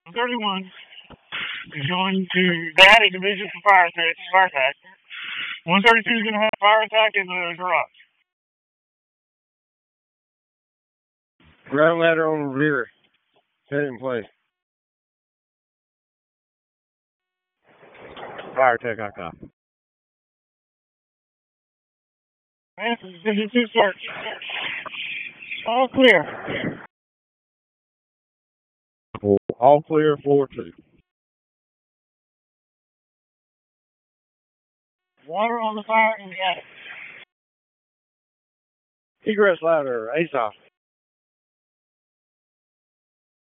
31 is going to, they had a division for fire attack. 132 is going to have a fire attack in the garage. Ground ladder on rear. Set it in place. Fire attack, I copy. Division 2 start. All clear. All clear, floor 2. Water on the fire and gas. Egress ladder, ASOS.